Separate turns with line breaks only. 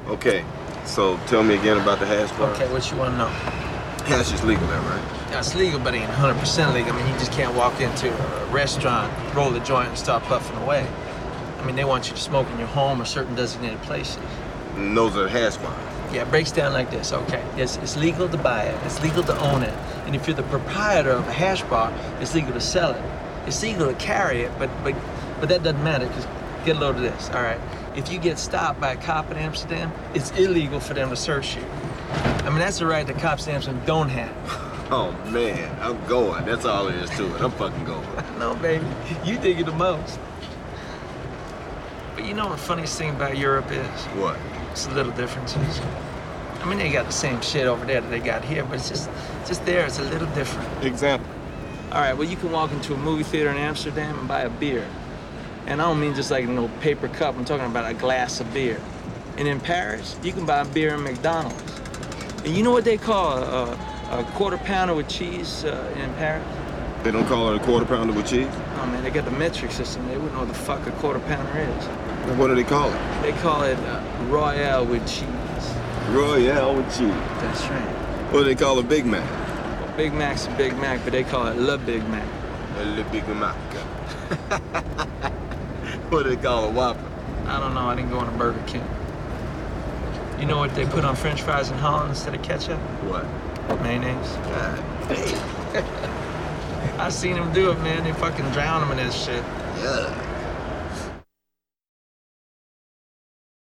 Okay, so tell me again about the hash bar.
Okay, what you want to know?
Hash is legal there, right?
Yeah, it's legal, but it ain't 100% legal. I mean, you just can't walk into a restaurant, roll a joint, and start puffing away. I mean, they want you to smoke in your home or certain designated places.
And those are hash bars.
Yeah, it breaks down like this. Okay, it's legal to buy it. It's legal to own it. And if you're the proprietor of a hash bar, it's legal to sell it. It's legal to carry it, but that doesn't matter, because get a load of this, all right? If you get stopped by a cop in Amsterdam, it's illegal for them to search you. I mean, that's a right that cops in Amsterdam don't have.
Oh, man, I'm going. That's all there is to it. I'm fucking going.
No, baby, you dig it the most. But you know what the funniest thing about Europe is?
What?
It's the little differences. I mean, they got the same shit over there that they got here, but it's just there, it's a little different.
Example?
All right, well, you can walk into a movie theater in Amsterdam and buy a beer. And I don't mean just like a little paper cup, I'm talking about a glass of beer. And in Paris, you can buy a beer in McDonald's. And you know what they call a quarter pounder with cheese in Paris?
They don't call it a quarter pounder with cheese?
Oh man, they got the metric system. They wouldn't know what the fuck a quarter pounder is.
What do they call it?
They call it Royale with cheese.
Royale with cheese.
That's right.
What do they call a Big Mac?
Well, Big Mac's a Big Mac, but they call it Le Big Mac.
Le Big Mac. What do they call a Whopper?
I don't know, I didn't go on a Burger King. You know what they put on French fries in Holland instead of ketchup?
What?
Mayonnaise.
God damn.
I seen them do it, man. They fucking drown them in this shit.
Yeah.